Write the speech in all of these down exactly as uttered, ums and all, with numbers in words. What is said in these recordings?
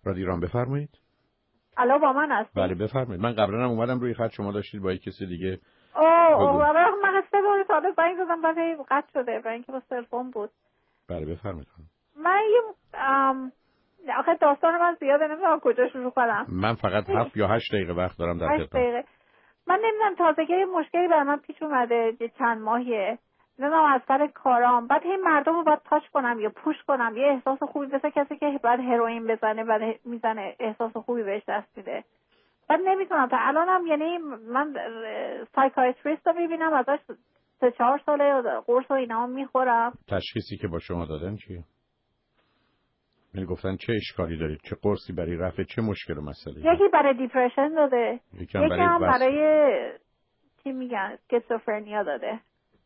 رادیو ایران بفرمایید. الو با من هستی؟ بله بفرمایید. من قبلا هم اومدم روی خط، شما داشتید با یک کسی دیگه. اوه اوه من سه بار ساده زنگ زدم بعد قطع شده برای اینکه با سلفون بود. بله بفرمایید. من یه ام آخه داستان من زیاده، نمیدونم کجا شروع کنم. من فقط هفت یا هشت دقیقه وقت دارم در خدمت. من نمیدونم تازگی مشکلی برای من پیش اومده چند ماهیه، نمیدونم از سر کارام، بعد این مردم رو باید تاچ کنم یا پوش کنم، یه احساس خوبی مثل کسی که بعد هروئین بزنه بعد میزنه احساس خوبی بهش دست میده. بعد نمیتونم تا الانم، یعنی من سایکایتریست رو میبینم ازش سه چهار ساله قرص و اینا میخورم. تشخیصی که با شما دادن چیه؟ یعنی گفتن چه اشکالی دارید؟ چه قرصی برای رفع چه مشکل و مسئله؟ یکی برای دیپرشن داده، یکی هم برای, هم برای چی میگن اسکیزوفرنیا داده،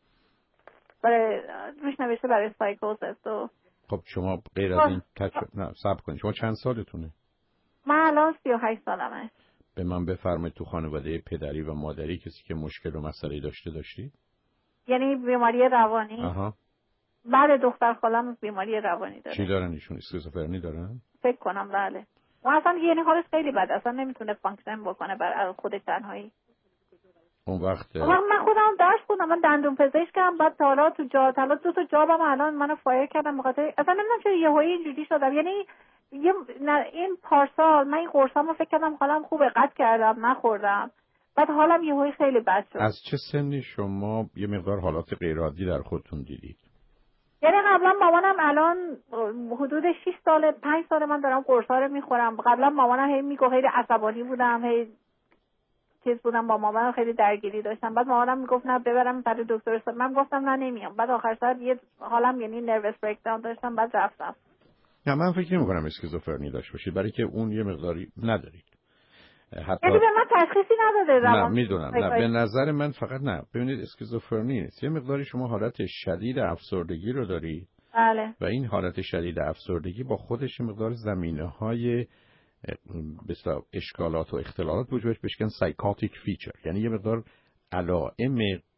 برای روش نوشته برای سایکوزس. و خب شما غیر از این تچ... نه صبر کنید، شما چند سالتونه؟ من الان سی و هشت سالمه. به من بفرمایید تو خانواده پدری و مادری کسی که مشکل و مسئله داشته داشتید؟ یعنی بیماری روانی؟ آها. بله دختر خالم بیماری روانی داره. چی دارن ایشون؟ اسکیزوفرنی دارن؟ فکر کنم بله. اون اصلا یعنی حالش خیلی بده، اصلا نمیتونه فانکشن بکنه بر خودش تنهایی. اون وقت من خودم درس خوندم، من دندون پزشکم، بعد حالا تو جا حالا دو تا جابم الان منو فایر کردم بخاطر اصلا نمیدونم چرا یهویی اینجوری شدم. یعنی یه این پارسال من این قرصامو فکر کردم حالم خوبه، قطع کردم نخوردم، بعد حالم یهویی خیلی بد شد. از چه سنی شما یه مقدار حالات غیر عادی در خودتون دیدید؟ یعنی قبلا مامانم الان حدود شش ساله پنج ساله من دارم قرصا رو میخورم. قبلا مامانم هی میگه خیلی عصبانی بودم، هی چیز بودم، با مامانم خیلی درگیری داشتم. بعد مامانم میگفت نه ببرم سر دکتر است، من گفتم نه نمیام. بعد آخر سر یه حالم یعنی نروس بریک داون داشتم، بعد رفتم. نه من فکر نمی‌کنم اسکیزوفرنی داشته باشید، برای که اون یه مقداری ندارید. حتی یعنی به من تشخیصی نداده روان. نه میدونم، نه به نظر من فقط نه. ببینید اسکیزوفرنی نیست، یه مقداری شما حالت شدید افسردگی رو دارید. بله. و این حالت شدید افسردگی با خودش مقدار زمینه‌های بسیار اشکالات و اختلالات وجودش بشکن سایکاتیک فیچر، یعنی یه مقدار علائم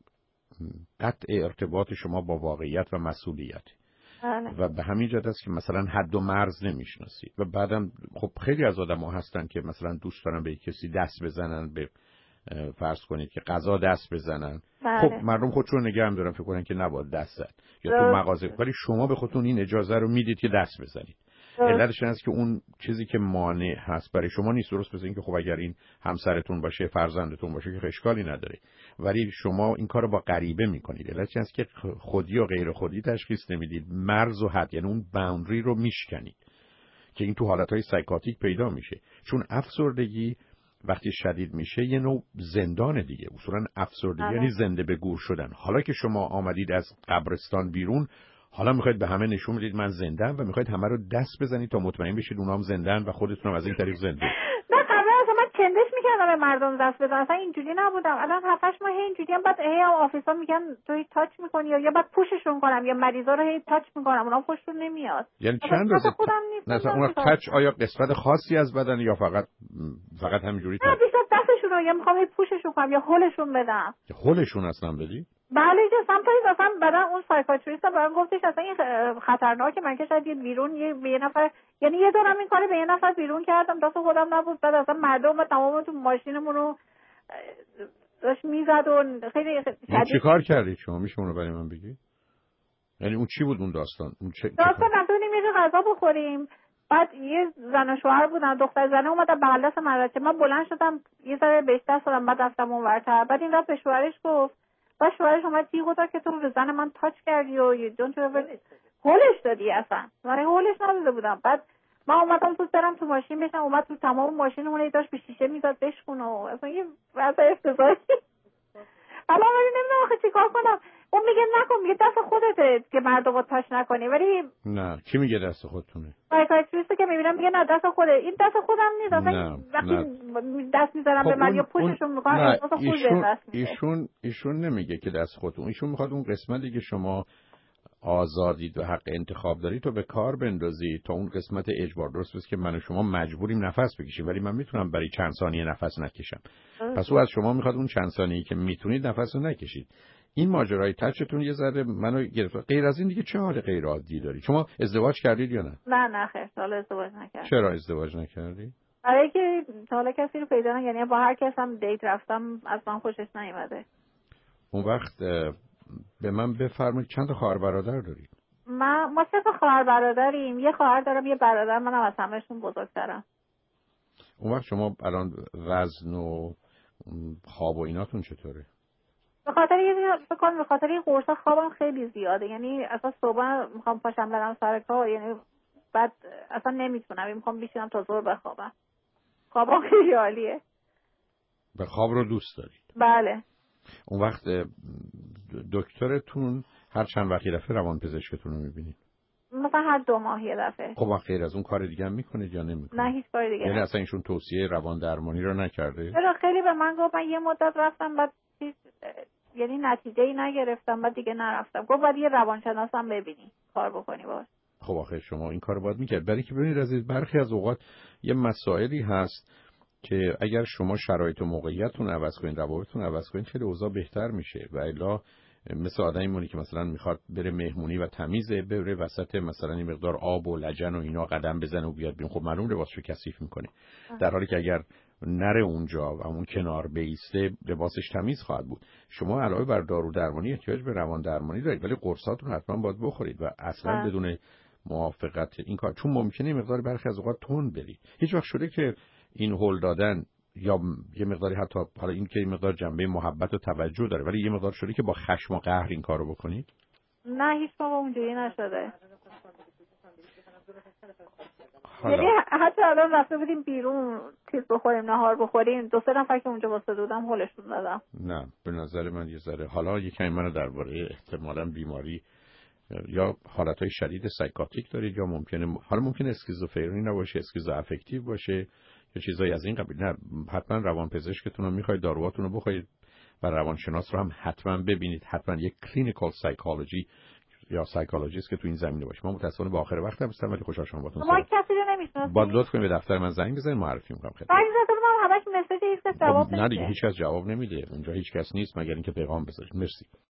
قطع ارتباط شما با واقعیت و مسئولیت. بله. و به همین جهت است که مثلا حد و مرز نمیشناسید. و بعدم خب خیلی از آدم‌ها هستن که مثلا دوست دارن به کسی دست بزنن، به فرض کنید که غذا دست بزنن. بله. خب مردم خودشون نگه هم دارن، فکر کنن که نباید دست زد یا تو مغازه، ولی شما به خودتون این اجازه رو میدید که دست بزنید. علتش این است که اون چیزی که مانع هست برای شما نیست. درست مثل این که خب اگر این همسرتون باشه، فرزندتون باشه که اشکالی نداره، ولی شما این کارو با غریبه میکنید. علتش این است که خودی و غیر خودی تشخیص نمیدید، مرز و حد، یعنی اون باوندری رو میشکنید که این تو حالتهای سایکاتیک پیدا میشه. چون افسردگی وقتی شدید میشه یه نوع زندان دیگه. اصولا افسردگی یعنی زنده به گور شدن. حالا که شما آمدید از قبرستان بیرون، حالا میخواید به همه نشون بدید من زنده‌ام و میخواید همه رو دست بزنید تا مطمئن بشید اونام زنده‌ان و خودتون هم از این طریق زنده. نه قبلا اصلا من چندش میکردم به مردم دست بزنم، اصلا اینجوری نبودم. الان هفتش ماه اینجوری هم، بعد هی آفیسا میگن تو تاچ میکنی یا بعد پوششون کنم یا مریضا رو هی تاچ میکنم، اونا خوششون نمیاد. یعنی چند روز مثلا اون تاچ آیا قسمت خاصی از بدن یا فقط فقط همینجوری تاچ؟ نه بیشتر دستشون رو یا میخوام هی پوششون کنم یا هولشون بدم. هولشون اصلا بدی؟ بله جو سمتایی اصلا بعدن اون سایکاتریست برام گفتش اصلا این خطرناکه، من که شاید یه بیرون یه به یه نفر، یعنی یه دورم این کارو به یه نفر بیرون کردم دست خودم نبود، بعد اصلا مردم تمام تو ماشینمون رو داشت میزد و خیلی شدید. چی کار کردید شما؟ میشه اون رو برای من بگی؟ یعنی اون چی بود اون داستان؟ اون چه داستان رفتیم یه غذا بخوریم، بعد یه زن و شوهر بودن، دختر زنه اومدن بغل دست من رفت، من بلند شدم یه ذره بهش دست دادم، بعد رفتم اونورتر، بعد این رفت به شوهرش گفت، بعد شوهرش اومد تیغ گذاشت که تو به زن من تاچ کردی و یه جون تو هولش دادی. اصلا من هولش نداده بودم. بعد من اومدم تو سرم تو ماشین بشم، اومد تو تمام ماشینمون داشت به شیشه میزد بشکونه و اصلا یه وضع افتضاحی. الان ولی نمیدونم آخه چیکار کنم. اون میگه نکن، میگه دست خودته که مردمو تاچ نکنی، ولی نه کی میگه دست خودتونه؟ سایکاتریست که میبینم میگه نه دست خوده، این دست خودم نیست. اصلا وقتی دست میذارم خب به من یا پوششون میکنم احساس خوبی به دست میده. ایشون ایشون نمیگه که دست خودتون، ایشون میخواد اون قسمتی که شما آزادید و حق انتخاب دارید تو به کار بندازید تا اون قسمت اجبار. درست است که من و شما مجبوریم نفس بکشیم ولی من میتونم برای چند ثانیه نفس نکشم. پس او از شما میخواد اون چند ثانیه‌ای که میتونید نفس رو نکشید. این ماجرای تچتون یه ذره منو گرفت. غیر از این دیگه چه حال غیر عادی داری؟ شما ازدواج کردید یا نه؟ نه نه خیر، حالا ازدواج نکردم. چرا ازدواج نکردی؟ برای اینکه حالا کسی رو پیدا نکردم، یعنی با هر کس هم دیت رفتم از من خوشش نیومده. اون وقت به من بفرمایید چند تا خواهر برادر دارید؟ ما ما سه تا خواهر برادریم، یه خواهر دارم یه برادر، منم از همه‌شون بزرگترم. اون وقت شما الان وزن و خواب و ایناتون چطوره؟ به خاطر یه فکر کنم به خاطر این قرصا خوابم خیلی زیاده، یعنی اصلا صبح میخوام پاشم برم سر کار، یعنی بعد اصلا نمیتونم، میخوام بشینم تا ظهر بخوابم. خوابم خیلی عالیه. به خواب رو دوست دارید؟ بله. اون وقت دکترتون هر چند وقتی دفعه روانپزشکتون رو میبینید؟ مثلا هر دو ماه یه دفعه. خب غیر از اون کار دیگه هم میکنید یا نمیکنید؟ نه هیچ کار دیگه. یعنی اصلا ایشون توصیه روان درمانی رو نکرده؟ چرا خیلی به من گفت، من یه مدت رفتم بعد هیچ یعنی نتیجه‌ای نگرفتم، بعد دیگه نرفتم. گفت بعد یه روانشناسم ببینی کار بکنی باهاش. خب آخه شما این کارو باید میکرد، برای که ببینید از برخی از اوقات یه مسائلی هست که اگر شما شرایط و موقعیتتون عوض کنید، روابطتون عوض کنید، خیلی اوضاع بهتر میشه. و الا مثل آدمی مونی که مثلا میخواد بره مهمونی و تمیزه، بره وسط مثلا این مقدار آب و لجن و اینا قدم بزنه و بیاد بیرون، خب معلوم لباسشو کثیف میکنه. در حالی که اگر نره اونجا و اون کنار بیسته لباسش تمیز خواهد بود. شما علاوه بر دارو درمانی احتیاج به روان درمانی دارید، ولی قرصاتون حتما باید بخورید و اصلا آه. بدون موافقت این کار، چون ممکنه مقدار برخی از اوقات تون برید. هیچ وقت شده که این هول دادن یا یه مقداری حتی حالا این که این مقدار جنبه محبت و توجه داره، ولی یه مقدار شده که با خشم و قهر این کارو بکنید؟ نه هیچ موقع اونجوری نشده. حالا یعنی حتی الان رفته بودیم بیرون چیز بخوریم، نهار بخوریم، دو سه نفر که اونجا واسه دادم هولشون دادم. نه به نظر من یه ذره حالا یکم منو درباره احتمالاً بیماری یا حالتهای شدید سایکاتریک دارید، یا ممکنه حالا ممکنه اسکیزوفرنی نباشه، اسکیزوافکتیو باشه یا چیزایی از این قبیل. نه حتما روانپزشکتون رو میخواید، داروهاتون رو بخورید و روانشناس رو هم حتما ببینید، حتما یک کلینیکال سایکولوژی یا سایکولوژیست که تو این زمینه باشه. ما متأسفانه با آخر وقت هستم ولی خوشحال شدم باهاتون ما کسی رو نمیشناسیم. با لطف کنید به دفتر من زنگ بزنید، معرفی میکنم خدمت. بعضی وقتا من همش مسیج هیچ کس جواب نمیده. نه دیگه هیچ کس جواب نمیده، اونجا هیچ کس نیست مگر اینکه پیغام بذارید. مرسی.